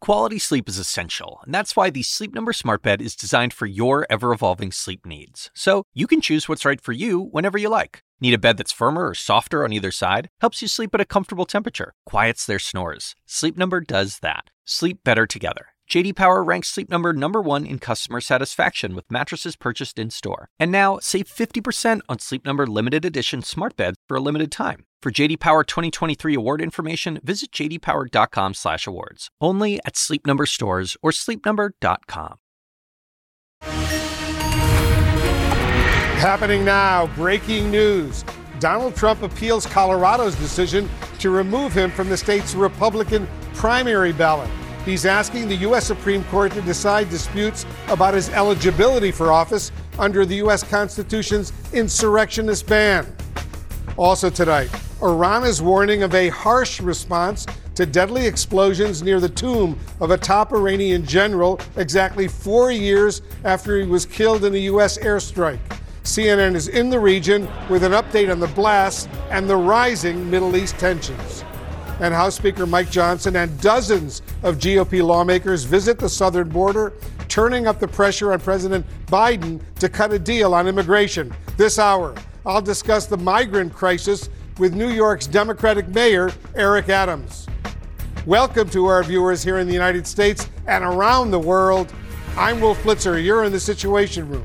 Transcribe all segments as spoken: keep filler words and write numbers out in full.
Quality sleep is essential, and that's why the Sleep Number Smart Bed is designed for your ever-evolving sleep needs. So you can choose what's right for you whenever you like. Need a bed that's firmer or softer on either side? Helps you sleep at a comfortable temperature, quiets their snores. Sleep Number does that. Sleep better together. J D Power ranks Sleep Number number one in customer satisfaction with mattresses purchased in-store. And now, save fifty percent on Sleep Number limited edition smart beds for a limited time. For J D Power twenty twenty-three award information, visit j d power dot com slash awards. Only at Sleep Number stores or sleep number dot com. Happening now, breaking news. Donald Trump appeals Colorado's decision to remove him from the state's Republican primary ballot. He's asking the U S Supreme Court to decide disputes about his eligibility for office under the U S Constitution's insurrectionist ban. Also tonight, Iran is warning of a harsh response to deadly explosions near the tomb of a top Iranian general exactly four years after he was killed in a U S airstrike. C N N is in the region with an update on the blasts and the rising Middle East tensions. And House Speaker Mike Johnson and dozens of G O P lawmakers visit the southern border, turning up the pressure on President Biden to cut a deal on immigration. This hour, I'll discuss the migrant crisis with New York's Democratic Mayor Eric Adams. Welcome to our viewers here in the United States and around the world. I'm Wolf Blitzer. You're in the Situation Room.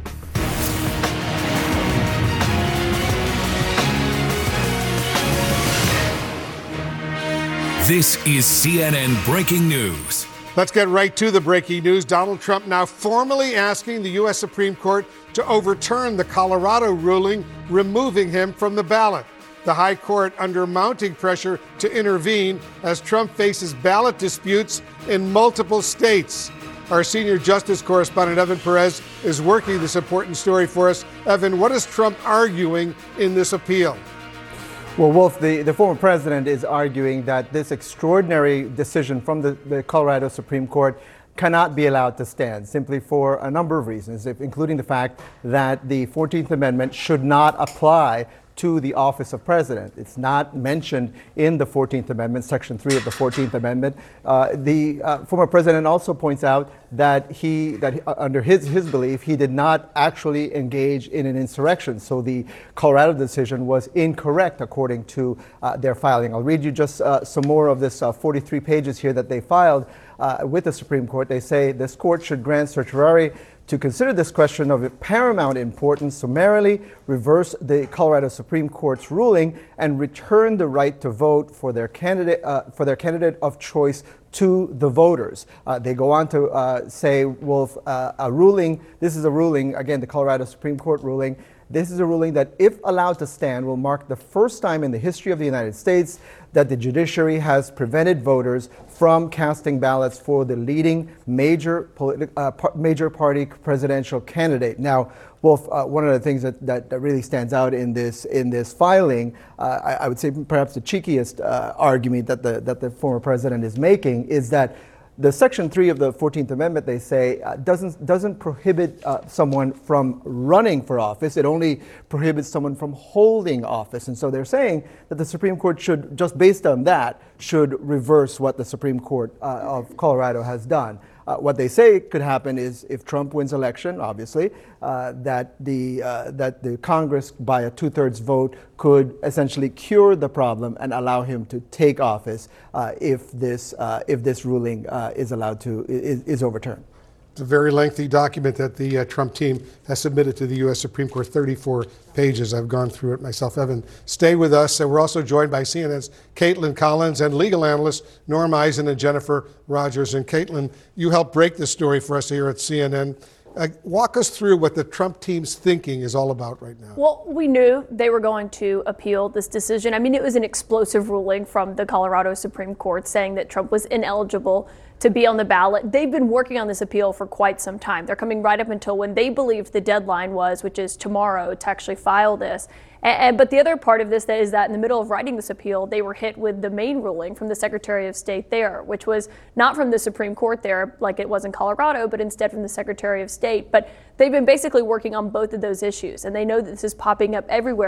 This is C N N Breaking News. Let's get right to the breaking news. Donald Trump now formally asking the U S Supreme Court to overturn the Colorado ruling, removing him from the ballot. The High Court under mounting pressure to intervene as Trump faces ballot disputes in multiple states. Our senior justice correspondent, Evan Perez, is working this important story for us. Evan, what is Trump arguing in this appeal? Well, Wolf, the, the former president is arguing that this extraordinary decision from the, the Colorado Supreme Court cannot be allowed to stand, simply for a number of reasons, including the fact that the fourteenth Amendment should not apply to the office of president. It's not mentioned in the fourteenth Amendment, Section three of the fourteenth Amendment. Uh, the uh, former president also points out that he, that he, uh, under his, his belief, he did not actually engage in an insurrection. So the Colorado decision was incorrect according to uh, their filing. I'll read you just uh, some more of this uh, forty-three pages here that they filed uh, with the Supreme Court. They say this court should grant certiorari to consider this question of paramount importance, summarily reverse the Colorado Supreme Court's ruling and return the right to vote for their candidate uh, for their candidate of choice to the voters. Uh, they go on to uh, say, Wolf, uh, a ruling, this is a ruling, again, the Colorado Supreme Court ruling, this is a ruling that, if allowed to stand, will mark the first time in the history of the United States that the judiciary has prevented voters from casting ballots for the leading major politi- uh, par- major party presidential candidate. Now, Wolf, uh, one of the things that, that, that really stands out in this in this filing, uh, I, I would say perhaps the cheekiest uh, argument that the that the former president is making is that the Section three of the fourteenth Amendment, they say, uh, doesn't doesn't prohibit uh, someone from running for office. It only prohibits someone from holding office. And so they're saying that the Supreme Court should, just based on that, should reverse what the Supreme Court uh, of Colorado has done. Uh, what they say could happen is, if Trump wins election, obviously, uh, that the uh, that the Congress, by a two-thirds vote, could essentially cure the problem and allow him to take office uh, if this uh, if this ruling uh, is allowed to is, is overturned. It's a very lengthy document that the uh, Trump team has submitted to the U S Supreme Court, thirty-four pages. I've gone through it myself. Evan, stay with us. Uh, we're also joined by C N N's Caitlin Collins and legal analysts Norm Eisen and Jennifer Rogers. And Caitlin, you helped break this story for us here at C N N. Uh, walk us through what the Trump team's thinking is all about right now. Well, we knew they were going to appeal this decision. I mean, it was an explosive ruling from the Colorado Supreme Court saying that Trump was ineligible to be on the ballot. They've been working on this appeal for quite some time. They're coming right up until when they believed the deadline was, which is tomorrow, to actually file this. And, and, but the other part of this is that in the middle of writing this appeal, they were hit with the main ruling from the Secretary of State there, which was not from the Supreme Court there like it was in Colorado, but instead from the Secretary of State. But they've been basically working on both of those issues, and they know that this is popping up everywhere.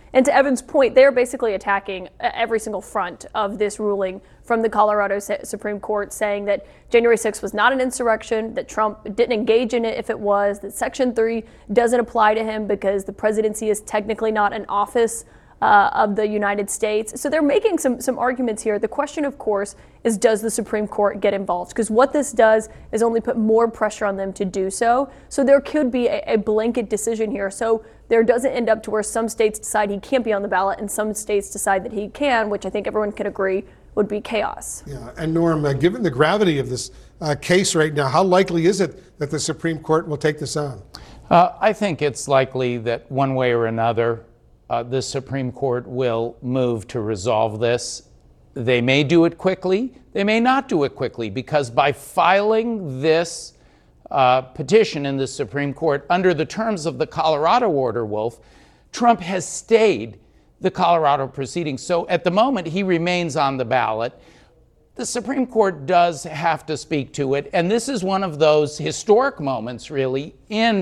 And to Evan's point, they're basically attacking every single front of this ruling from the Colorado Supreme Court, saying that January sixth was not an insurrection, that Trump didn't engage in it if it was, that Section three doesn't apply to him because the presidency is technically not an office Uh, of the United States. So they're making some some arguments here. The question, of course, is does the Supreme Court get involved? Because what this does is only put more pressure on them to do so. So there could be a, a blanket decision here. So there doesn't end up to where some states decide he can't be on the ballot and some states decide that he can, which I think everyone can agree would be chaos. Yeah, and Norm, uh, given the gravity of this uh, case right now, how likely is it that the Supreme Court will take this on? Uh, I think it's likely that one way or another, Uh, the Supreme Court will move to resolve this. They may do it quickly. They may not do it quickly, because by filing this uh, petition in the Supreme Court under the terms of the Colorado order, Wolf, Trump has stayed the Colorado proceedings. So at the moment, he remains on the ballot. The Supreme Court does have to speak to it. And this is one of those historic moments, really, in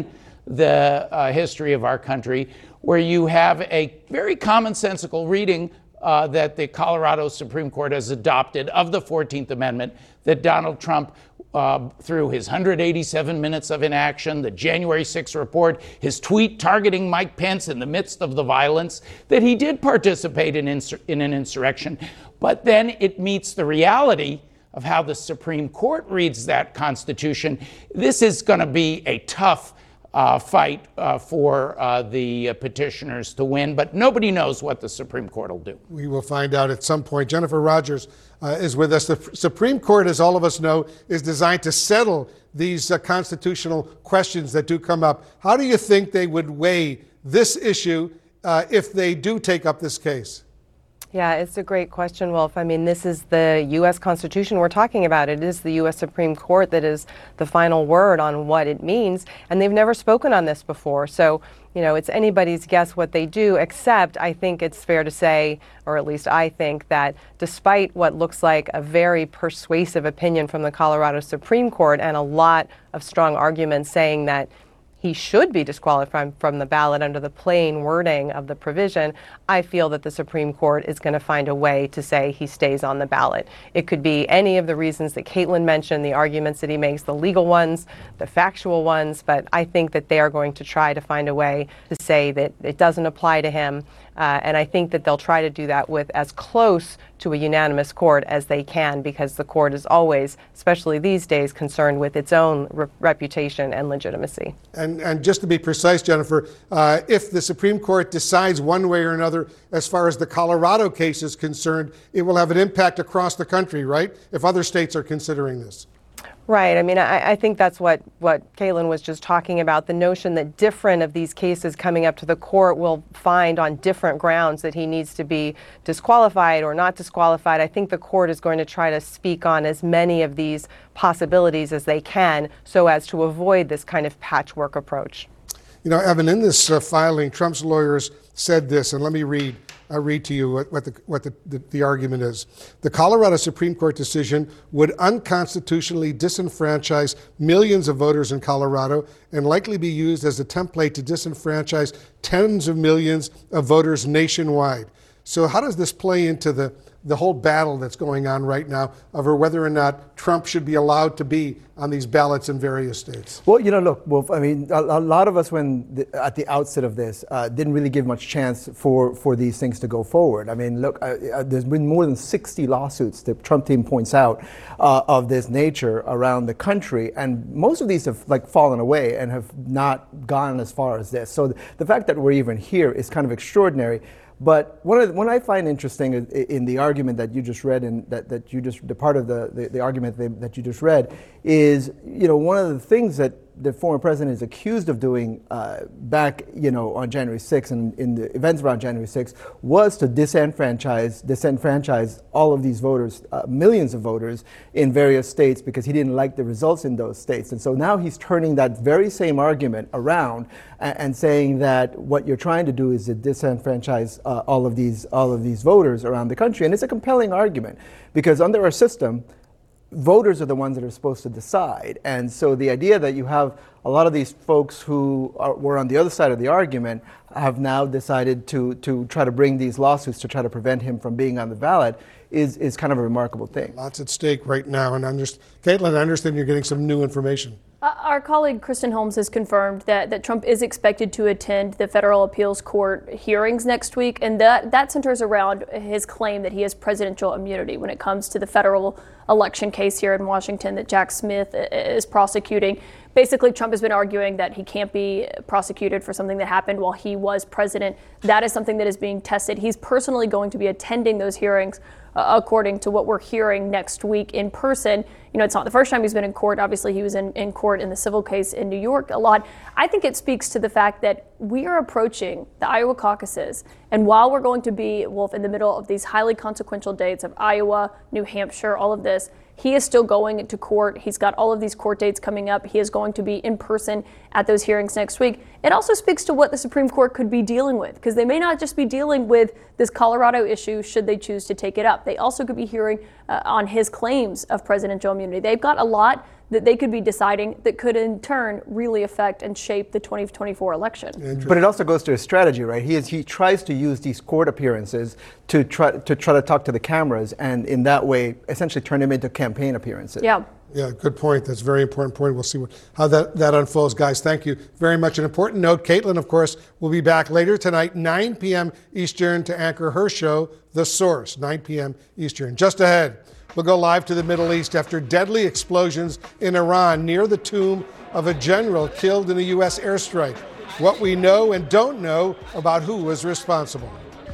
the uh, history of our country, where you have a very commonsensical reading uh, that the Colorado Supreme Court has adopted of the fourteenth Amendment, that Donald Trump, uh, through his one hundred eighty-seven minutes of inaction, the January sixth report, his tweet targeting Mike Pence in the midst of the violence, that he did participate in, insur- in an insurrection. But then it meets the reality of how the Supreme Court reads that Constitution. This is going to be a tough Uh, fight uh, for uh, the uh, petitioners to win, but nobody knows what the Supreme Court will do. We will find out at some point. Jennifer Rogers uh, is with us. The Supreme Court, as all of us know, is designed to settle these uh, constitutional questions that do come up. How do you think they would weigh this issue uh, if they do take up this case? Yeah, it's a great question, Wolf. I mean, this is the U S Constitution we're talking about. It is the U S Supreme Court that is the final word on what it means, and they've never spoken on this before. So, you know, it's anybody's guess what they do, except I think it's fair to say, or at least I think, that despite what looks like a very persuasive opinion from the Colorado Supreme Court and a lot of strong arguments saying that he should be disqualified from the ballot under the plain wording of the provision, I feel that the Supreme Court is going to find a way to say he stays on the ballot. It could be any of the reasons that Caitlin mentioned, the arguments that he makes, the legal ones, the factual ones, but I think that they are going to try to find a way to say that it doesn't apply to him. Uh, and I think that they'll try to do that with as close to a unanimous court as they can, because the court is always, especially these days, concerned with its own re- reputation and legitimacy. And, and just to be precise, Jennifer, uh, if the Supreme Court decides one way or another as far as the Colorado case is concerned, it will have an impact across the country, right? If other states are considering this. Right. I mean, I, I think that's what, what Caitlin was just talking about, the notion that different of these cases coming up to the court will find on different grounds that he needs to be disqualified or not disqualified. I think the court is going to try to speak on as many of these possibilities as they can so as to avoid this kind of patchwork approach. You know, Evan, in this uh, filing, Trump's lawyers said this, and let me read. I'll read to you what, what, the, what the, the, the argument is. The Colorado Supreme Court decision would unconstitutionally disenfranchise millions of voters in Colorado and likely be used as a template to disenfranchise tens of millions of voters nationwide. So how does this play into the, the whole battle that's going on right now over whether or not Trump should be allowed to be on these ballots in various states? Well, you know, look, Wolf, I mean, a, a lot of us, when the, at the outset of this, uh, didn't really give much chance for, for these things to go forward. I mean, look, uh, uh, there's been more than sixty lawsuits, the Trump team points out, uh, of this nature around the country, and most of these have like fallen away and have not gone as far as this. So th- the fact that we're even here is kind of extraordinary. But one of the, what I find interesting in, in the argument that you just read, and that, that you just, the part of the, the, the argument that, that you just read, is, you know, one of the things that the former president is accused of doing uh, back, you know, on January sixth and in the events around January sixth was to disenfranchise, disenfranchise all of these voters, uh, millions of voters in various states, because he didn't like the results in those states. And so now he's turning that very same argument around and, and saying that what you're trying to do is to disenfranchise uh, all of these all of these voters around the country. And it's a compelling argument, because under our system, voters are the ones that are supposed to decide. And so the idea that you have a lot of these folks who are, were on the other side of the argument have now decided to, to try to bring these lawsuits to try to prevent him from being on the ballot is, is kind of a remarkable thing. Lots at stake right now. And underst- Caitlin, I understand you're getting some new information. Uh, our colleague Kristen Holmes has confirmed that, that Trump is expected to attend the federal appeals court hearings next week, and that, that centers around his claim that he has presidential immunity when it comes to the federal election case here in Washington that Jack Smith is prosecuting. Basically, Trump has been arguing that he can't be prosecuted for something that happened while he was president. That is something that is being tested. He's personally going to be attending those hearings, uh, according to what we're hearing, next week in person. You know, it's not the first time he's been in court. Obviously, he was in, in court in the civil case in New York a lot. I think it speaks to the fact that we are approaching the Iowa caucuses. And while we're going to be, Wolf, in the middle of these highly consequential dates of Iowa, New Hampshire, all of this, he is still going to court. He's got all of these court dates coming up. He is going to be in person at those hearings next week. It also speaks to what the Supreme Court could be dealing with, because they may not just be dealing with this Colorado issue should they choose to take it up. They also could be hearing uh, on his claims of presidential immunity. They've got a lot that they could be deciding that could in turn really affect and shape the twenty twenty-four election. But it also goes to his strategy, right? He is he tries to use these court appearances to try to try to talk to the cameras, and in that way essentially turn them into campaign appearances. Yeah. Yeah, good point. That's a very important point. We'll see what, how that, that unfolds. Guys, thank you very much. An important note, Caitlin, of course, will be back later tonight, nine p.m. Eastern, to anchor her show, The Source, nine p.m. Eastern. Just ahead, we'll go live to the Middle East after deadly explosions in Iran near the tomb of a general killed in a U S airstrike. What we know and don't know about who was responsible.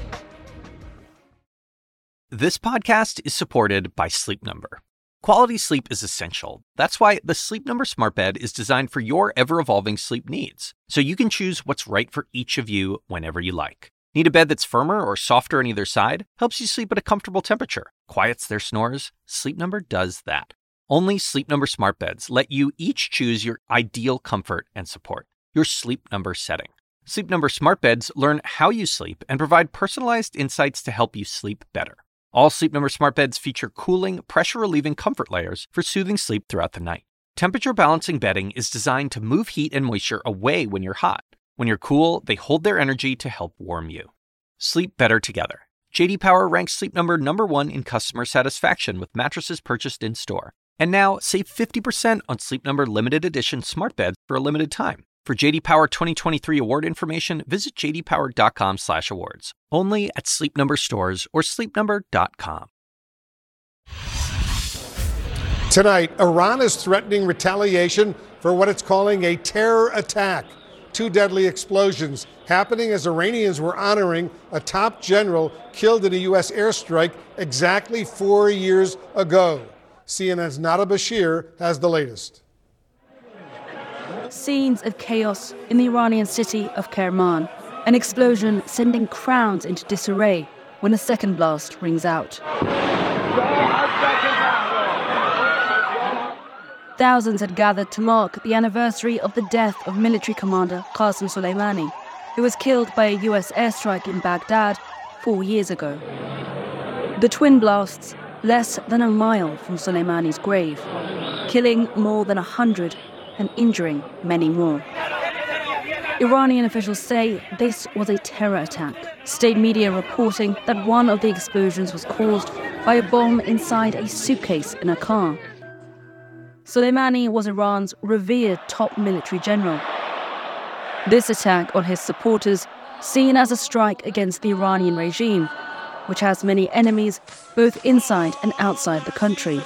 This podcast is supported by Sleep Number. Quality sleep is essential. That's why the Sleep Number Smart Bed is designed for your ever-evolving sleep needs, so you can choose what's right for each of you whenever you like. Need a bed that's firmer or softer on either side? Helps you sleep at a comfortable temperature. Quiets their snores? Sleep Number does that. Only Sleep Number Smart Beds let you each choose your ideal comfort and support, your Sleep Number setting. Sleep Number Smart Beds learn how you sleep and provide personalized insights to help you sleep better. All Sleep Number Smart Beds feature cooling, pressure-relieving comfort layers for soothing sleep throughout the night. Temperature-balancing bedding is designed to move heat and moisture away when you're hot. When you're cool, they hold their energy to help warm you. Sleep better together. J D Power ranks Sleep Number number one in customer satisfaction with mattresses purchased in-store. And now, save fifty percent on Sleep Number limited edition smart beds for a limited time. For J D Power twenty twenty-three award information, visit j d power dot com slash awards. Only at Sleep Number stores or sleep number dot com. Tonight, Iran is threatening retaliation for what it's calling a terror attack. Two deadly explosions happening as Iranians were honoring a top general killed in a U S airstrike exactly four years ago. C N N's Nada Bashir has the latest. Scenes of chaos in the Iranian city of Kerman. An explosion sending crowds into disarray when a second blast rings out. Thousands had gathered to mark the anniversary of the death of military commander Qasem Soleimani, who was killed by a U S airstrike in Baghdad four years ago. The twin blasts less than a mile from Soleimani's grave, killing more than a hundred and injuring many more. Iranian officials say this was a terror attack. State media reporting that one of the explosions was caused by a bomb inside a suitcase in a car. Soleimani was Iran's revered top military general. This attack on his supporters, seen as a strike against the Iranian regime, which has many enemies both inside and outside the country.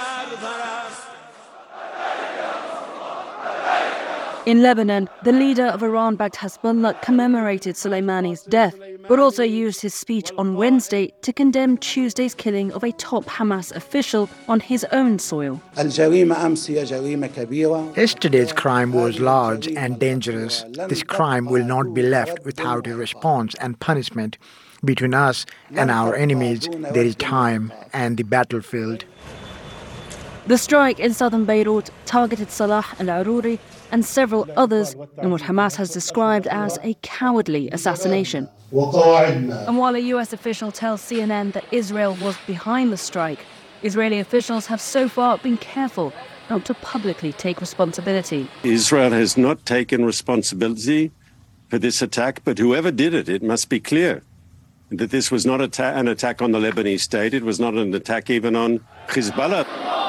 In Lebanon, the leader of Iran-backed Hezbollah commemorated Soleimani's death, but also used his speech on Wednesday to condemn Tuesday's killing of a top Hamas official on his own soil. Yesterday's crime was large and dangerous. This crime will not be left without a response and punishment. Between us and our enemies, there is time and the battlefield. The strike in southern Beirut targeted Salah al-Aruri and several others in what Hamas has described as a cowardly assassination. And while a U S official tells C N N that Israel was behind the strike, Israeli officials have so far been careful not to publicly take responsibility. Israel has not taken responsibility for this attack, but whoever did it, it must be clear that this was not atta- an attack on the Lebanese state. It was not an attack even on Hezbollah.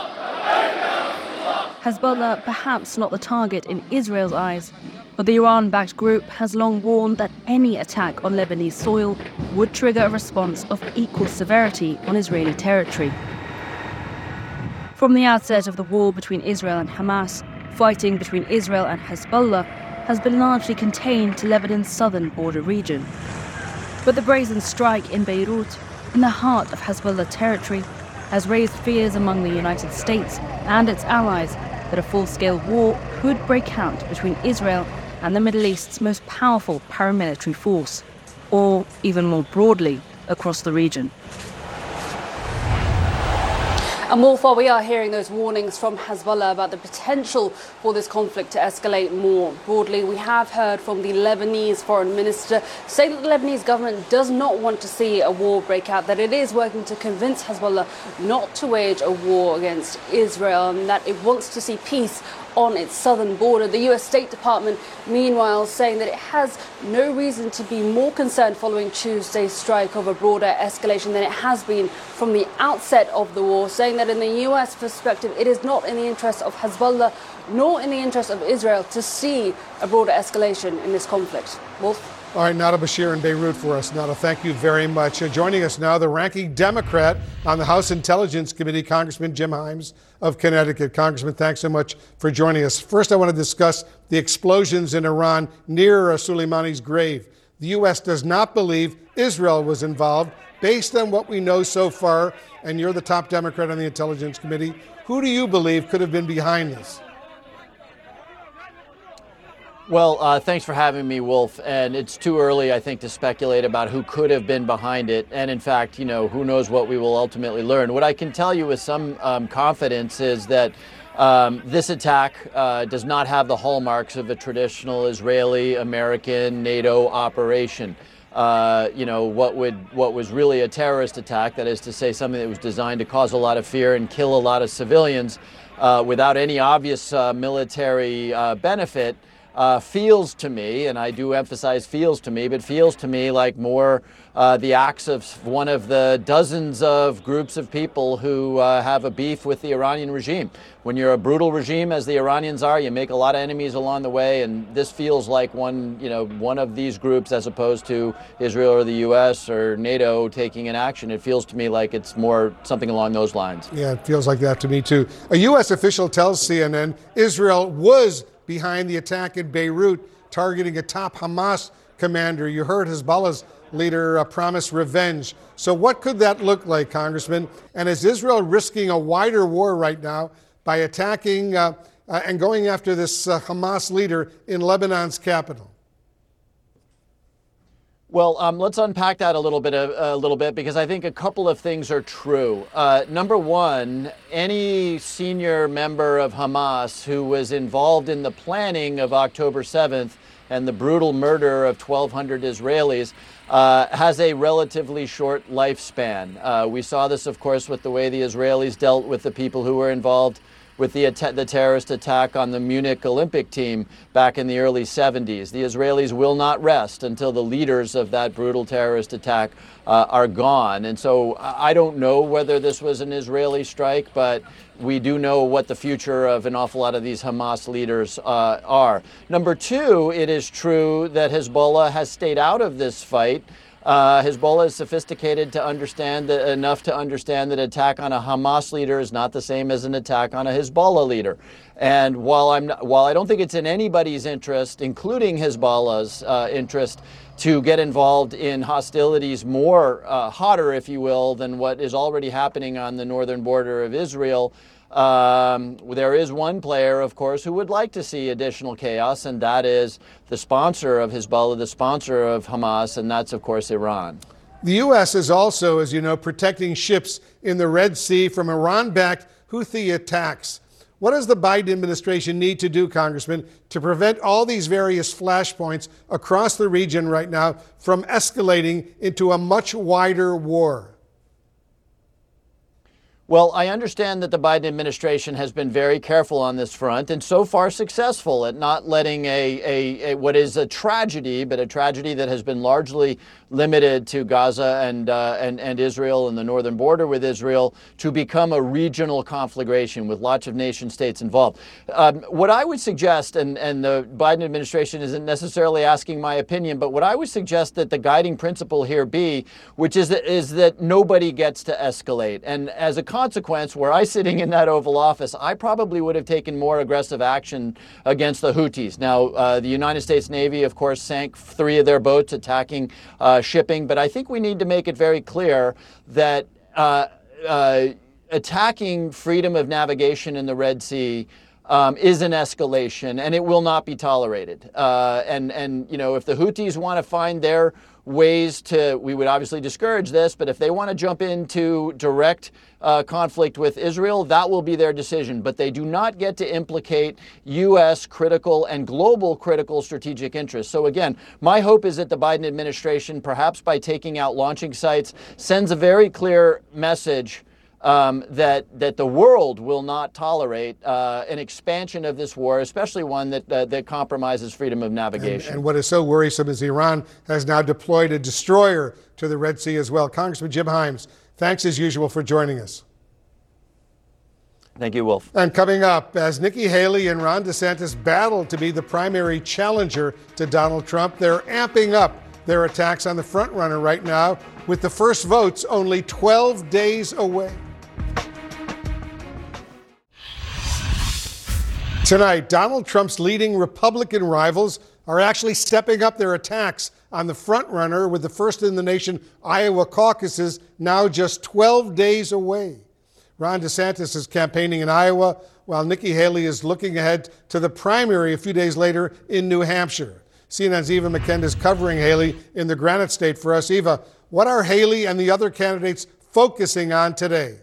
Hezbollah, perhaps not the target in Israel's eyes, but the Iran-backed group has long warned that any attack on Lebanese soil would trigger a response of equal severity on Israeli territory. From the outset of the war between Israel and Hamas, fighting between Israel and Hezbollah has been largely contained to Lebanon's southern border region. But the brazen strike in Beirut, in the heart of Hezbollah territory, has raised fears among the United States and its allies that a full-scale war could break out between Israel and the Middle East's most powerful paramilitary force, or even more broadly, across the region. And Wolf, while we are hearing those warnings from Hezbollah about the potential for this conflict to escalate more broadly, we have heard from the Lebanese foreign minister say that the Lebanese government does not want to see a war break out, that it is working to convince Hezbollah not to wage a war against Israel, and that it wants to see peace on its southern border. The U S State Department, meanwhile, saying that it has no reason to be more concerned following Tuesday's strike of a broader escalation than it has been from the outset of the war, saying that in the U S perspective, it is not in the interest of Hezbollah nor in the interest of Israel to see a broader escalation in this conflict. Wolf? All right, Nada Bashir in Beirut for us. Nada, thank you very much. Uh, joining us now, the ranking Democrat on the House Intelligence Committee, Congressman Jim Himes of Connecticut. Congressman, thanks so much for joining us. First, I want to discuss the explosions in Iran near uh, Soleimani's grave. The U S does not believe Israel was involved. Based on what we know so far, and you're the top Democrat on the Intelligence Committee, who do you believe could have been behind this? Well, uh, thanks for having me, Wolf. And it's too early, I think, to speculate about who could have been behind it. And in fact, you know, who knows what we will ultimately learn. What I can tell you with some um, confidence is that um, this attack uh, does not have the hallmarks of a traditional Israeli, American, NATO operation. Uh, you know, what would what was really a terrorist attack, that is to say something that was designed to cause a lot of fear and kill a lot of civilians uh, without any obvious uh, military uh, benefit, Uh, feels to me, and I do emphasize feels to me, but feels to me like more uh, the acts of one of the dozens of groups of people who uh, have a beef with the Iranian regime. When you're a brutal regime, as the Iranians are, you make a lot of enemies along the way, and this feels like one, you know, one of these groups as opposed to Israel or the U S or NATO taking an action. It feels to me like it's more something along those lines. Yeah, it feels like that to me too. A U S official tells C N N Israel was behind the attack in Beirut, targeting a top Hamas commander. You heard Hezbollah's leader uh, promise revenge. So what could that look like, Congressman? And is Israel risking a wider war right now by attacking uh, uh, and going after this uh, Hamas leader in Lebanon's capital? Well, um, let's unpack that a little bit, a, a little bit, because I think a couple of things are true. Uh, number one, any senior member of Hamas who was involved in the planning of October seventh and the brutal murder of twelve hundred Israelis uh, has a relatively short lifespan. Uh, we saw this, of course, with the way the Israelis dealt with the people who were involved with the, the terrorist attack on the Munich Olympic team back in the early seventies. The Israelis will not rest until the leaders of that brutal terrorist attack uh, are gone. And so I don't know whether this was an Israeli strike, but we do know what the future of an awful lot of these Hamas leaders uh, are. Number two, it is true that Hezbollah has stayed out of this fight. Uh, Hezbollah is sophisticated to understand that, enough to understand that an attack on a Hamas leader is not the same as an attack on a Hezbollah leader. And while I'm not, while I don't think it's in anybody's interest, including Hezbollah's uh, interest, to get involved in hostilities more uh, hotter, if you will, than what is already happening on the northern border of Israel, Um, there is one player, of course, who would like to see additional chaos, and that is the sponsor of Hezbollah, the sponsor of Hamas, and that's, of course, Iran. The U S is also, as you know, protecting ships in the Red Sea from Iran-backed Houthi attacks. What does the Biden administration need to do, Congressman, to prevent all these various flashpoints across the region right now from escalating into a much wider war? Well, I understand that the Biden administration has been very careful on this front and so far successful at not letting a, a, a what is a tragedy, but a tragedy that has been largely limited to Gaza and, uh, and, and Israel and the northern border with Israel to become a regional conflagration with lots of nation states involved. Um, what I would suggest, and, and the Biden administration isn't necessarily asking my opinion, but what I would suggest that the guiding principle here be, which is that, is that nobody gets to escalate. And as a consequence, were I sitting in that Oval Office, I probably would have taken more aggressive action against the Houthis. Now, uh, the United States Navy, of course, sank three of their boats attacking uh, shipping, but I think we need to make it very clear that uh, uh, attacking freedom of navigation in the Red Sea Um, is an escalation, and it will not be tolerated. Uh, and, and, you know, if the Houthis want to find their ways to, we would obviously discourage this, but if they want to jump into direct uh, conflict with Israel, that will be their decision. But they do not get to implicate U S critical and global critical strategic interests. So again, my hope is that the Biden administration, perhaps by taking out launching sites, sends a very clear message Um, that that the world will not tolerate uh, an expansion of this war, especially one that uh, that compromises freedom of navigation. And, and what is so worrisome is Iran has now deployed a destroyer to the Red Sea as well. Congressman Jim Himes, thanks as usual for joining us. Thank you, Wolf. And coming up, as Nikki Haley and Ron DeSantis battle to be the primary challenger to Donald Trump, they're amping up their attacks on the frontrunner right now, with the first votes only twelve days away. Tonight, Donald Trump's leading Republican rivals are actually stepping up their attacks on the frontrunner, with the first in the nation Iowa caucuses now just twelve days away. Ron DeSantis is campaigning in Iowa, while Nikki Haley is looking ahead to the primary a few days later in New Hampshire. C N N's Eva McKenda is covering Haley in the Granite State for us. Eva, what are Haley and the other candidates focusing on today?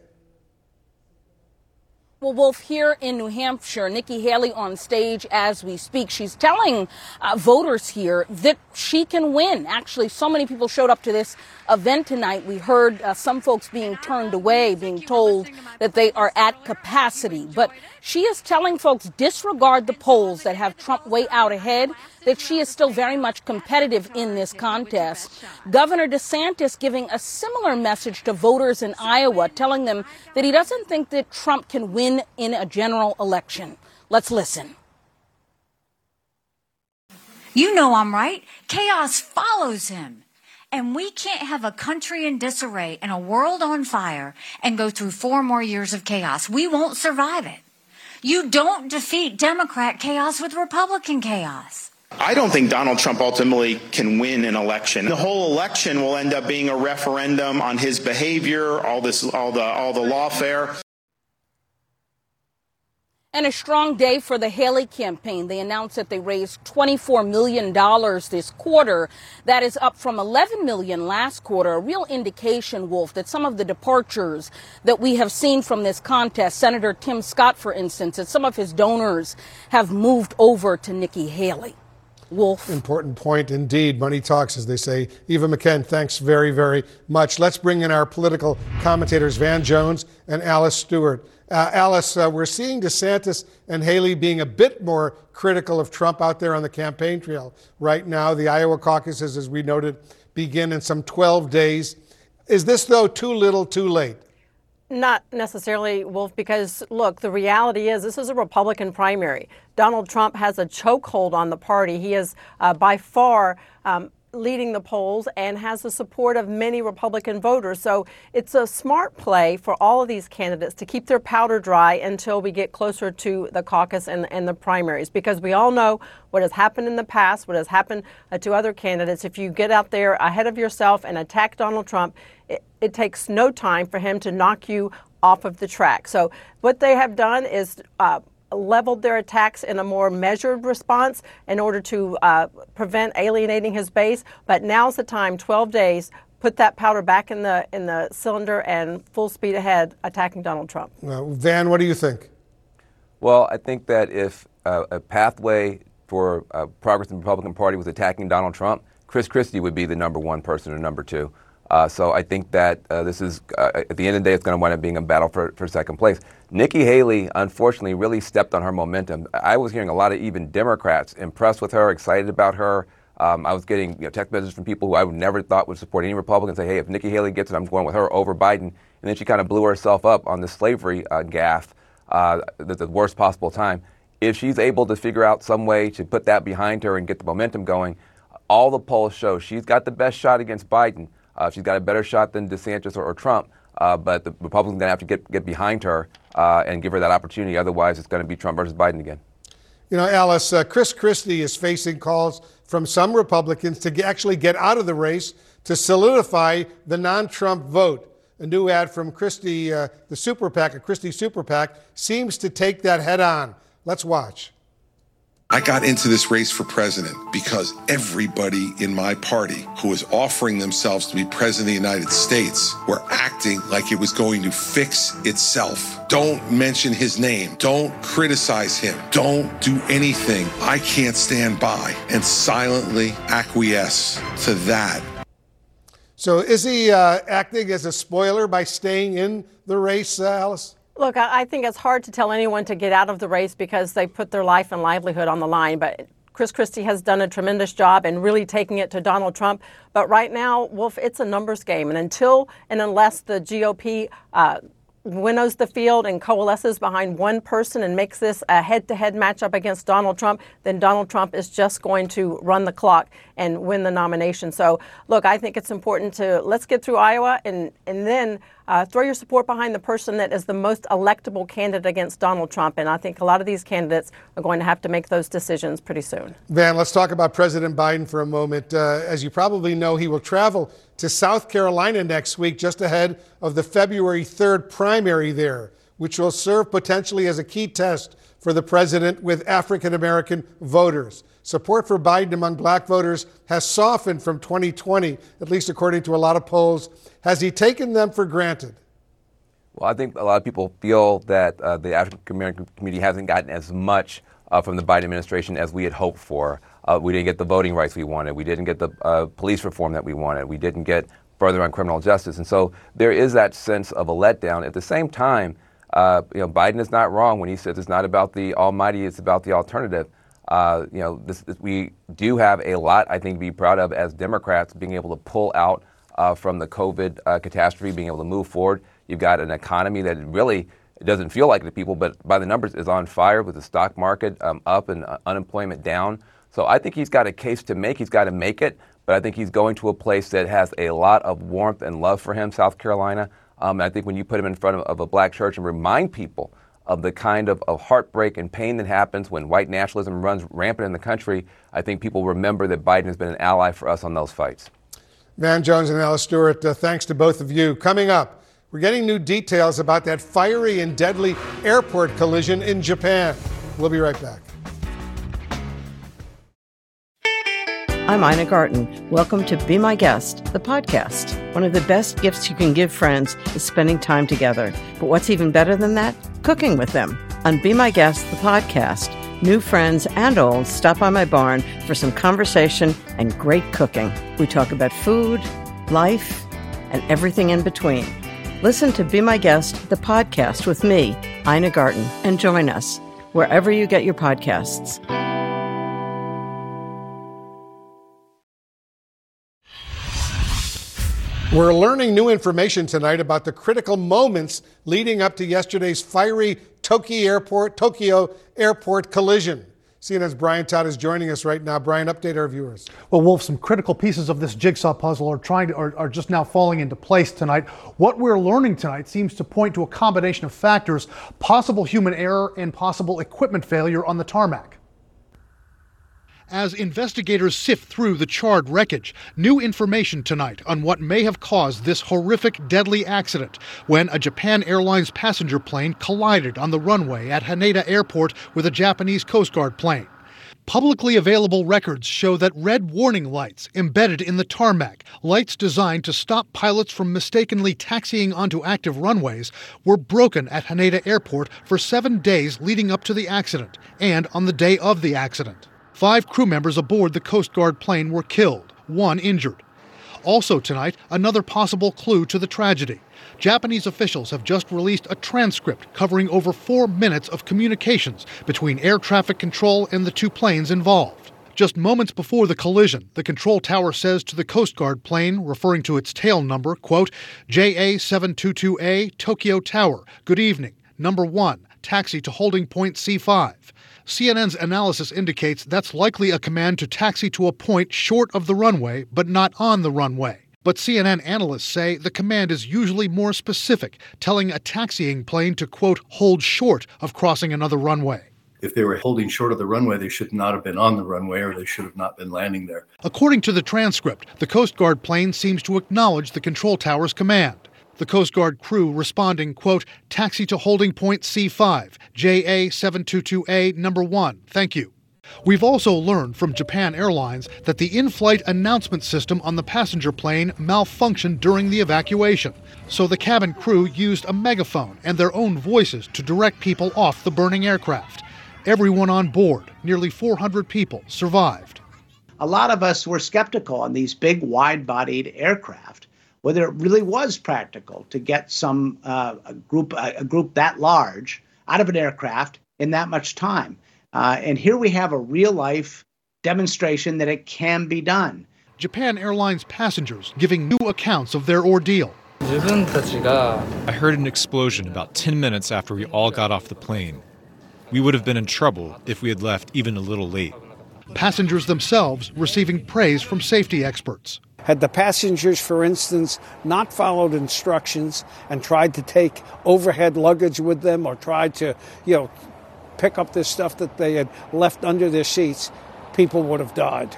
Well, Wolf, here in New Hampshire, Nikki Haley on stage as we speak. She's telling uh, voters here that she can win. Actually, so many people showed up to this event tonight. We heard uh, some folks being turned away, being told that they are at capacity. But she is telling folks disregard the polls that have Trump way out ahead, that she is still very much competitive in this contest. Governor DeSantis giving a similar message to voters in Iowa, telling them that he doesn't think that Trump can win in a general election. Let's listen. You know I'm right. Chaos follows him. And we can't have a country in disarray and a world on fire and go through four more years of chaos. We won't survive it. You don't defeat Democrat chaos with Republican chaos. I don't think Donald Trump ultimately can win an election. The whole election will end up being a referendum on his behavior, all this, all the, all the lawfare. And a strong day for the Haley campaign. They announced that they raised twenty-four million dollars this quarter. That is up from eleven million dollars last quarter. A real indication, Wolf, that some of the departures that we have seen from this contest, Senator Tim Scott, for instance, that some of his donors have moved over to Nikki Haley. Wolf. Important point indeed. Money talks, as they say. Eva McKenda, thanks very, very much. Let's bring in our political commentators, Van Jones and Alice Stewart. Uh, Alice, uh, we're seeing DeSantis and Haley being a bit more critical of Trump out there on the campaign trail right now. The Iowa caucuses, as we noted, begin in some twelve days. Is this, though, too little, too late? Not necessarily, Wolf, because, look, the reality is this is a Republican primary. Donald Trump has a chokehold on the party. He is uh, by far um, leading the polls and has the support of many Republican voters. So it's a smart play for all of these candidates to keep their powder dry until we get closer to the caucus and, and the primaries, because we all know what has happened in the past, what has happened uh, to other candidates. If you get out there ahead of yourself and attack Donald Trump, it, it takes no time for him to knock you off of the track. So what they have done is uh, leveled their attacks in a more measured response in order to uh, prevent alienating his base. But now's the time, twelve days, put that powder back in the in the cylinder and full speed ahead attacking Donald Trump. Uh, Van, what do you think? Well, I think that if uh, a pathway for uh, progress in the Republican Party was attacking Donald Trump, Chris Christie would be the number one person or number two. Uh, so I think that uh, this is, uh, at the end of the day, it's going to wind up being a battle for, for second place. Nikki Haley, unfortunately, really stepped on her momentum. I was hearing a lot of even Democrats impressed with her, excited about her. Um, I was getting you know, text messages from people who I would never thought would support any Republican, say, hey, if Nikki Haley gets it, I'm going with her over Biden. And then she kind of blew herself up on the slavery uh, gaffe uh, at the worst possible time. If she's able to figure out some way to put that behind her and get the momentum going, all the polls show she's got the best shot against Biden. Uh, she's got a better shot than DeSantis or, or Trump, uh, but the Republicans are going to have to get, get behind her uh, and give her that opportunity. Otherwise, it's going to be Trump versus Biden again. You know, Alice, uh, Chris Christie is facing calls from some Republicans to get, actually get out of the race to solidify the non-Trump vote. A new ad from Christie, uh, the Super PAC, a Christie Super PAC, seems to take that head on. Let's watch. I got into this race for president because everybody in my party who was offering themselves to be president of the United States were acting like it was going to fix itself. Don't mention his name. Don't criticize him. Don't do anything. I can't stand by and silently acquiesce to that. So is he uh, acting as a spoiler by staying in the race, uh, Alice? Look, I think it's hard to tell anyone to get out of the race because they put their life and livelihood on the line. But Chris Christie has done a tremendous job in really taking it to Donald Trump. But right now, Wolf, it's a numbers game. And until and unless the G O P uh, winnows the field and coalesces behind one person and makes this a head-to-head matchup against Donald Trump, then Donald Trump is just going to run the clock and win the nomination. So, look, I think it's important to let's get through Iowa and, and then uh, throw your support behind the person that is the most electable candidate against Donald Trump. And I think a lot of these candidates are going to have to make those decisions pretty soon. Van, let's talk about President Biden for a moment. Uh, as you probably know, he will travel to South Carolina next week, just ahead of the February third primary there, which will serve potentially as a key test for the president with African-American voters. Support for Biden among black voters has softened from twenty twenty, at least according to a lot of polls. Has he taken them for granted? Well, I think a lot of people feel that uh, the African-American community hasn't gotten as much uh, from the Biden administration as we had hoped for. Uh, we didn't get the voting rights we wanted. We didn't get the uh, police reform that we wanted. We didn't get further on criminal justice. And so there is that sense of a letdown. At the same time, uh, you know, Biden is not wrong when he says it's not about the almighty, it's about the alternative. Uh, you know, this, this, we do have a lot, I think, to be proud of as Democrats, being able to pull out uh, from the COVID uh, catastrophe, being able to move forward. You've got an economy that really it doesn't feel like it to people, but by the numbers is on fire with the stock market um, up and uh, unemployment down. So I think he's got a case to make. He's got to make it. But I think he's going to a place that has a lot of warmth and love for him, South Carolina. Um, and I think when you put him in front of, of a black church and remind people of the kind of, of heartbreak and pain that happens when white nationalism runs rampant in the country, I think people remember that Biden has been an ally for us on those fights. Van Jones and Alice Stewart, uh, thanks to both of you. Coming up, we're getting new details about that fiery and deadly airport collision in Japan. We'll be right back. I'm Ina Garten. Welcome to Be My Guest, the podcast. One of the best gifts you can give friends is spending time together. But what's even better than that? Cooking with them. On Be My Guest, the podcast, new friends and old stop by my barn for some conversation and great cooking. We talk about food, life, and everything in between. Listen to Be My Guest, the podcast with me, Ina Garten, and join us wherever you get your podcasts. We're learning new information tonight about the critical moments leading up to yesterday's fiery Tokyo Airport, Tokyo Airport collision. C N N's Brian Todd is joining us right now. Brian, update our viewers. Well, Wolf, some critical pieces of this jigsaw puzzle are trying to, are, are just now falling into place tonight. What we're learning tonight seems to point to a combination of factors: possible human error and possible equipment failure on the tarmac. As investigators sift through the charred wreckage, new information tonight on what may have caused this horrific, deadly accident when a Japan Airlines passenger plane collided on the runway at Haneda Airport with a Japanese Coast Guard plane. Publicly available records show that red warning lights embedded in the tarmac, lights designed to stop pilots from mistakenly taxiing onto active runways, were broken at Haneda Airport for seven days leading up to the accident and on the day of the accident. Five crew members aboard the Coast Guard plane were killed, one injured. Also tonight, another possible clue to the tragedy. Japanese officials have just released a transcript covering over four minutes of communications between air traffic control and the two planes involved. Just moments before the collision, the control tower says to the Coast Guard plane, referring to its tail number, quote, J A seven two two A, Tokyo Tower, good evening, number one, taxi to holding point C five. C N N's analysis indicates that's likely a command to taxi to a point short of the runway, but not on the runway. But C N N analysts say the command is usually more specific, telling a taxiing plane to, quote, hold short of crossing another runway. If they were holding short of the runway, they should not have been on the runway, or they should have not been landing there. According to the transcript, the Coast Guard plane seems to acknowledge the control tower's command. The Coast Guard crew responding, quote, taxi to holding point C five, J A seven two two A, number one, thank you. We've also learned from Japan Airlines that the in-flight announcement system on the passenger plane malfunctioned during the evacuation. So the cabin crew used a megaphone and their own voices to direct people off the burning aircraft. Everyone on board, nearly four hundred people, survived. A lot of us were skeptical on these big, wide-bodied aircraft, whether it really was practical to get some uh, a group a group that large out of an aircraft in that much time. Uh, and here we have a real-life demonstration that it can be done. Japan Airlines passengers giving new accounts of their ordeal. I heard an explosion about ten minutes after we all got off the plane. We would have been in trouble if we had left even a little late. Passengers themselves receiving praise from safety experts. Had the passengers, for instance, not followed instructions and tried to take overhead luggage with them or tried to, you know, pick up this stuff that they had left under their seats, people would have died.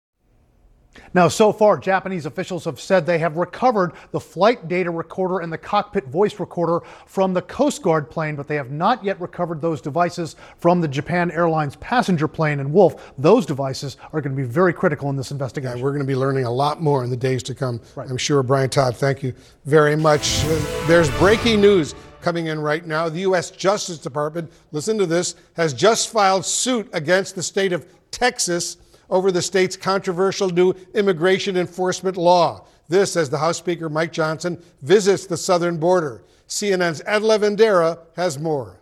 Now, so far, Japanese officials have said they have recovered the flight data recorder and the cockpit voice recorder from the Coast Guard plane, but they have not yet recovered those devices from the Japan Airlines passenger plane. And Wolf, those devices are going to be very critical in this investigation. Yeah, we're going to be learning a lot more in the days to come, right. I'm sure. Brian Todd, thank you very much. There's breaking news coming in right now. The U S Justice Department, listen to this, has just filed suit against the state of Texas over the state's controversial new immigration enforcement law. This as the House Speaker Mike Johnson visits the southern border. C N N's Ed Lavandera has more.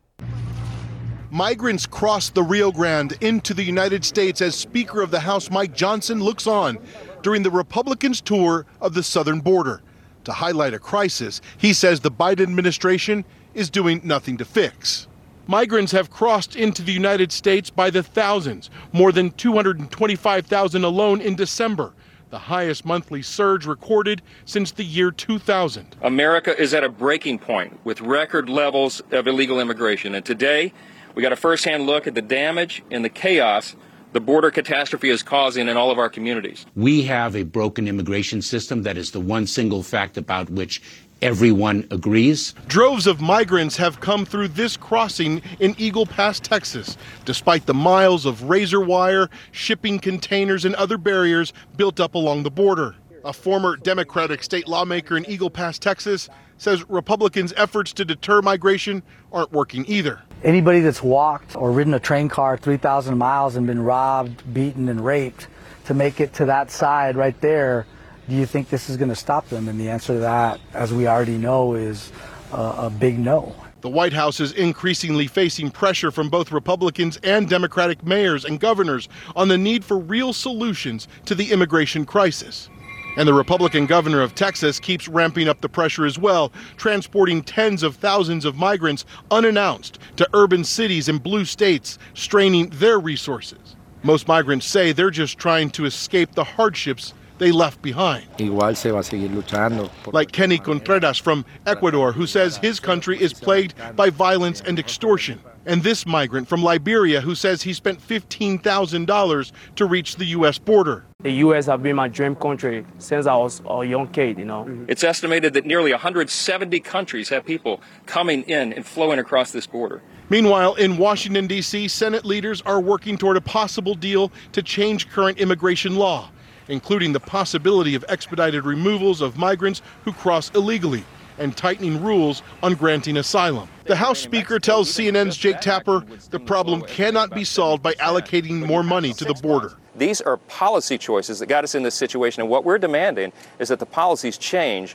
Migrants crossed the Rio Grande into the United States as Speaker of the House Mike Johnson looks on during the Republicans' tour of the southern border. To highlight a crisis he says the Biden administration is doing nothing to fix. Migrants have crossed into the United States by the thousands, more than two hundred twenty-five thousand alone in December, the highest monthly surge recorded since the year two thousand. America is at a breaking point with record levels of illegal immigration, and today we got a firsthand look at the damage and the chaos the border catastrophe is causing in all of our communities. We have a broken immigration system that is the one single fact about which everyone agrees. Droves of migrants have come through this crossing in Eagle Pass, Texas, despite the miles of razor wire, shipping containers, and other barriers built up along the border. A former Democratic state lawmaker in Eagle Pass, Texas, says Republicans' efforts to deter migration aren't working either. Anybody that's walked or ridden a train car three thousand miles and been robbed, beaten, and raped to make it to that side right there, do you think this is going to stop them? And the answer to that, as we already know, is uh, a big no. The White House is increasingly facing pressure from both Republicans and Democratic mayors and governors on the need for real solutions to the immigration crisis. And the Republican governor of Texas keeps ramping up the pressure as well, transporting tens of thousands of migrants unannounced to urban cities and blue states, straining their resources. Most migrants say they're just trying to escape the hardships they left behind. Igual se va a seguir luchando. Like Kenny Contreras from Ecuador, who says his country is plagued by violence and extortion. And this migrant from Liberia who says he spent fifteen thousand dollars to reach the U S border. The U S has been my dream country since I was a young kid, you know. It's estimated that nearly one hundred seventy countries have people coming in and flowing across this border. Meanwhile, in Washington, D C, Senate leaders are working toward a possible deal to change current immigration law, including the possibility of expedited removals of migrants who cross illegally and tightening rules on granting asylum. The House Speaker tells C N N's Jake Tapper the problem cannot be solved by allocating more money to the border. These are policy choices that got us in this situation, and what we're demanding is that the policies change.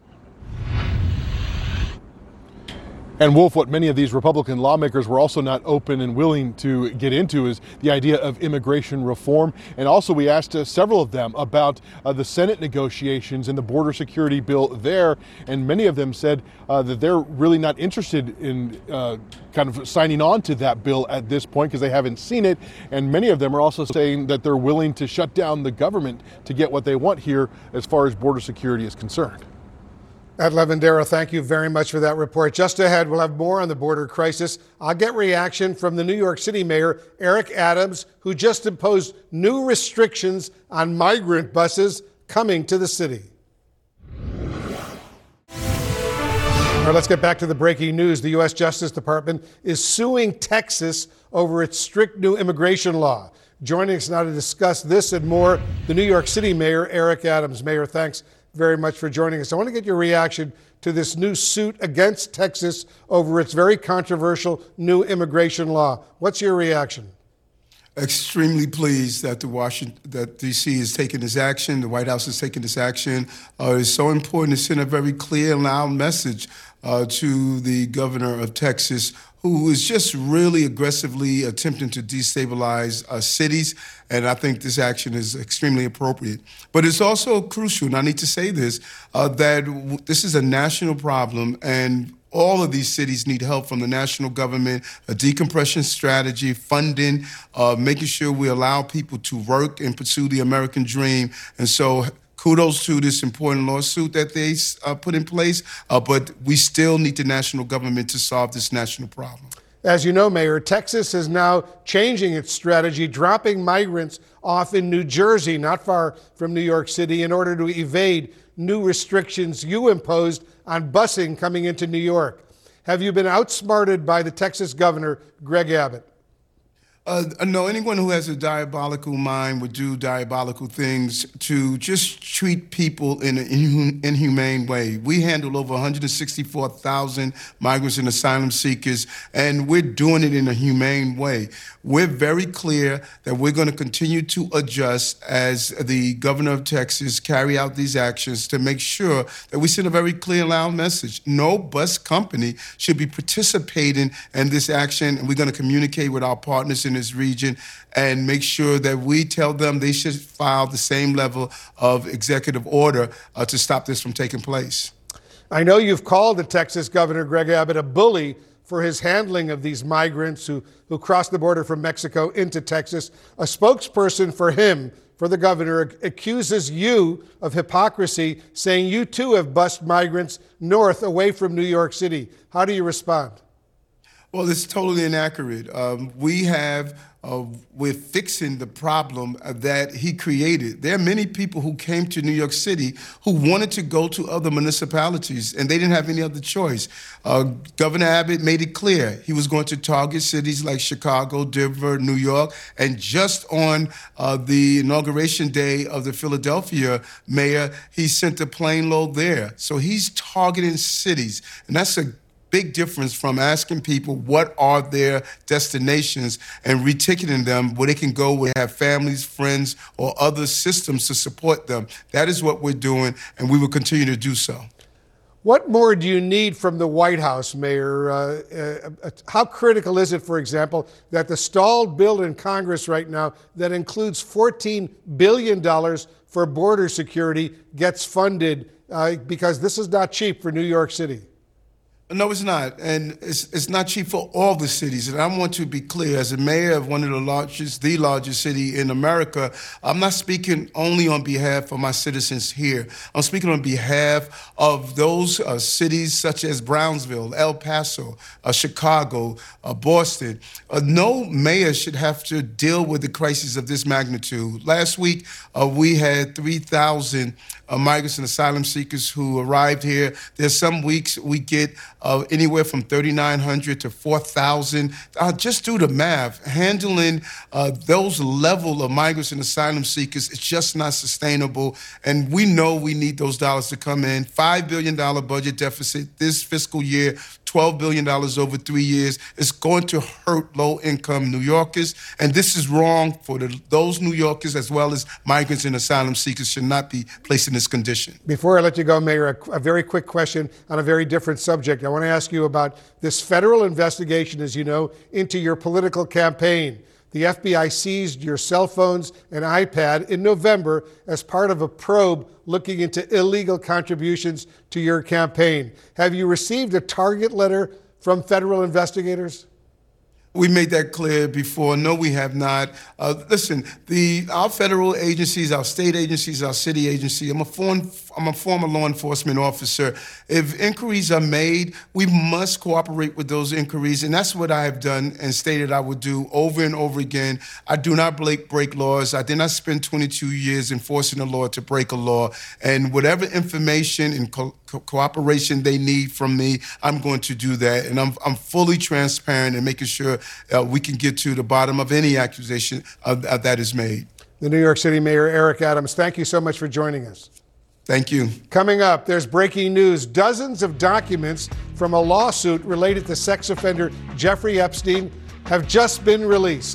And Wolf, what many of these Republican lawmakers were also not open and willing to get into is the idea of immigration reform. And also we asked uh, several of them about uh, the Senate negotiations and the border security bill there. And many of them said uh, that they're really not interested in uh, kind of signing on to that bill at this point because they haven't seen it. And many of them are also saying that they're willing to shut down the government to get what they want here as far as border security is concerned. Ed Lavandera, thank you very much for that report. Just ahead, we'll have more on the border crisis. I'll get reaction from the New York City Mayor, Eric Adams, who just imposed new restrictions on migrant buses coming to the city. All right, let's get back to the breaking news. The U S Justice Department is suing Texas over its strict new immigration law. Joining us now to discuss this and more, the New York City Mayor, Eric Adams. Mayor, thanks very much for joining us. I want to get your reaction to this new suit against Texas over its very controversial new immigration law. What's your reaction? Extremely pleased that the Washington, that D C is taking this action. The White House is taking this action. Uh, it's so important to send a very clear and loud message uh, to the governor of Texas, who is just really aggressively attempting to destabilize uh, cities. And I think this action is extremely appropriate. But it's also crucial, and I need to say this, uh, that w- this is a national problem, and all of these cities need help from the national government, a decompression strategy, funding, uh, making sure we allow people to work and pursue the American dream. And so kudos to this important lawsuit that they uh, put in place, uh, but we still need the national government to solve this national problem. As you know, Mayor, Texas is now changing its strategy, dropping migrants off in New Jersey, not far from New York City, in order to evade new restrictions you imposed on busing coming into New York. Have you been outsmarted by the Texas governor, Greg Abbott? Uh, no, anyone who has a diabolical mind would do diabolical things to just treat people in an inhum- inhumane way. We handle over one hundred sixty-four thousand migrants and asylum seekers, and we're doing it in a humane way. We're very clear that we're going to continue to adjust as the governor of Texas carry out these actions to make sure that we send a very clear, loud message. No bus company should be participating in this action, and we're going to communicate with our partners in this region and make sure that we tell them they should file the same level of executive order uh, to stop this from taking place. I know you've called the Texas governor, Greg Abbott, a bully for his handling of these migrants who, who crossed the border from Mexico into Texas. A spokesperson for him, for the governor, accuses you of hypocrisy, saying you too have bused migrants north away from New York City. How do you respond? Well, it's totally inaccurate. Um, we have, uh, we're fixing the problem that he created. There are many people who came to New York City who wanted to go to other municipalities, and they didn't have any other choice. Uh, Governor Abbott made it clear he was going to target cities like Chicago, Denver, New York, and just on uh, the inauguration day of the Philadelphia mayor, he sent a plane load there. So he's targeting cities, and that's a big difference from asking people what are their destinations and reticketing them where they can go where they have families, friends, or other systems to support them. That is what we're doing, and we will continue to do so. What more do you need from the White House, Mayor? Uh, uh, how critical is it, for example, that the stalled bill in Congress right now that includes fourteen billion dollars for border security gets funded? Uh, because this is not cheap for New York City. No, it's not. And it's it's not cheap for all the cities. And I want to be clear, as a mayor of one of the largest, the largest city in America, I'm not speaking only on behalf of my citizens here. I'm speaking on behalf of those uh, cities such as Brownsville, El Paso, uh, Chicago, uh, Boston. Uh, no mayor should have to deal with the crisis of this magnitude. Last week, uh, we had three thousand uh, migrants and asylum seekers who arrived here. There's some weeks we get uh, anywhere from thirty-nine hundred to four thousand. Uh, just do the math. Handling uh, those level of migrants and asylum seekers, it's just not sustainable. And we know we need those dollars to come in. five billion dollars budget deficit this fiscal year, twelve billion dollars over three years. It's going to hurt low-income New Yorkers. And this is wrong for the, those New Yorkers as well as migrants and asylum seekers should not be placed in this condition. Before I let you go, Mayor, a, a very quick question on a very different subject. I want to ask you about this federal investigation, as you know, into your political campaign. The F B I seized your cell phones and iPad in November as part of a probe looking into illegal contributions to your campaign. Have you received a target letter from federal investigators? We made that clear before. No, we have not. Uh, listen, the our federal agencies, our state agencies, our city agency. I'm a foreign, I'm a former law enforcement officer. If inquiries are made, we must cooperate with those inquiries, and that's what I have done and stated I would do over and over again. I do not break, break laws. I did not spend twenty-two years enforcing a law to break a law. And whatever information and co- co- cooperation they need from me, I'm going to do that. And I'm I'm fully transparent and making sure Uh, we can get to the bottom of any accusation of, of that is made. The New York City Mayor, Eric Adams, thank you so much for joining us. Thank you. Coming up, there's breaking news. Dozens of documents from a lawsuit related to sex offender Jeffrey Epstein have just been released.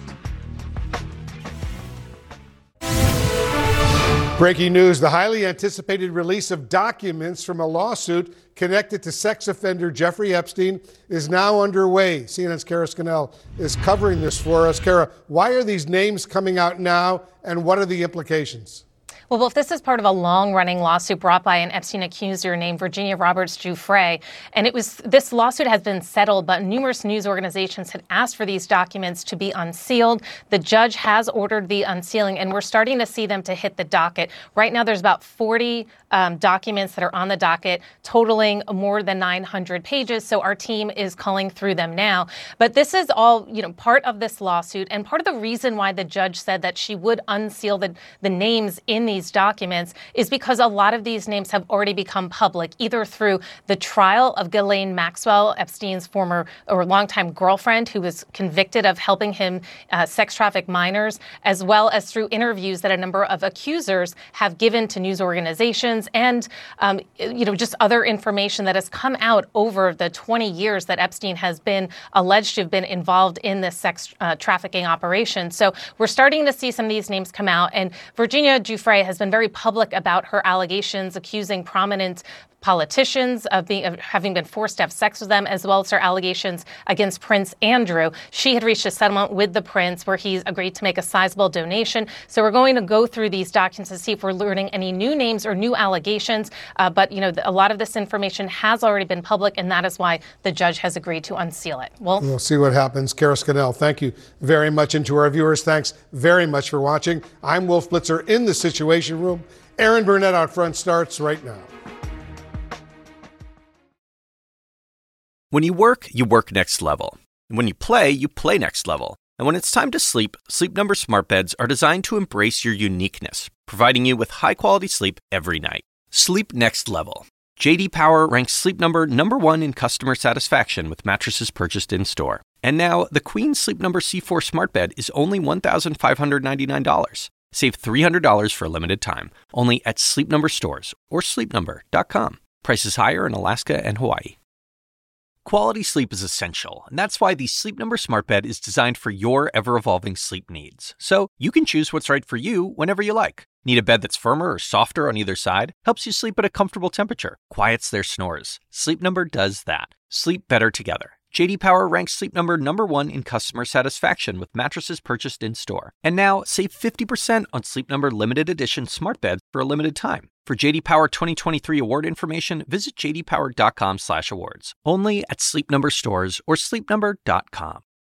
Breaking news, the highly anticipated release of documents from a lawsuit connected to sex offender Jeffrey Epstein is now underway. C N N's Kara Scannell is covering this for us. Kara, why are these names coming out now, and what are the implications? Well, Wolf, this is part of a long-running lawsuit brought by an Epstein accuser named Virginia Roberts Giuffre. And it was this lawsuit has been settled, but numerous news organizations had asked for these documents to be unsealed. The judge has ordered the unsealing, and we're starting to see them to hit the docket. Right now, there's about forty um, documents that are on the docket, totaling more than nine hundred pages. So our team is culling through them now. But this is all, you know, part of this lawsuit, and part of the reason why the judge said that she would unseal the, the names in these These documents is because a lot of these names have already become public, either through the trial of Ghislaine Maxwell, Epstein's former or longtime girlfriend, who was convicted of helping him uh, sex traffic minors, as well as through interviews that a number of accusers have given to news organizations, and um, you know, just other information that has come out over the twenty years that Epstein has been alleged to have been involved in this sex uh, trafficking operation. So we're starting to see some of these names come out, and Virginia Giuffre has been very public about her allegations, accusing prominent politicians of being of having been forced to have sex with them, as well as her allegations against Prince Andrew. She had reached a settlement with the prince where he's agreed to make a sizable donation. So we're going to go through these documents to see if we're learning any new names or new allegations. Uh, but, you know, a lot of this information has already been public, and that is why the judge has agreed to unseal it. Well, we'll see what happens. Kara Scannell, thank you very much. And to our viewers, thanks very much for watching. I'm Wolf Blitzer in the Situation Room. Aaron Burnett out front starts right now. When you work, you work next level. And when you play, you play next level. And when it's time to sleep, Sleep Number smart beds are designed to embrace your uniqueness, providing you with high-quality sleep every night. Sleep next level. J D Power ranks Sleep Number number one in customer satisfaction with mattresses purchased in-store. And now, the Queen Sleep Number C four smart bed is only one thousand five hundred ninety-nine dollars. Save three hundred dollars for a limited time, only at Sleep Number stores or sleep number dot com. Prices higher in Alaska and Hawaii. Quality sleep is essential, and that's why the Sleep Number smart bed is designed for your ever-evolving sleep needs. So you can choose what's right for you whenever you like. Need a bed that's firmer or softer on either side? Helps you sleep at a comfortable temperature. Quiets their snores. Sleep Number does that. Sleep better together. J D Power ranks Sleep Number number one in customer satisfaction with mattresses purchased in-store. And now, save fifty percent on Sleep Number limited edition smart beds for a limited time. For J D Power twenty twenty-three award information, visit j d power dot com slash awards. Only at Sleep Number stores or sleep number dot com.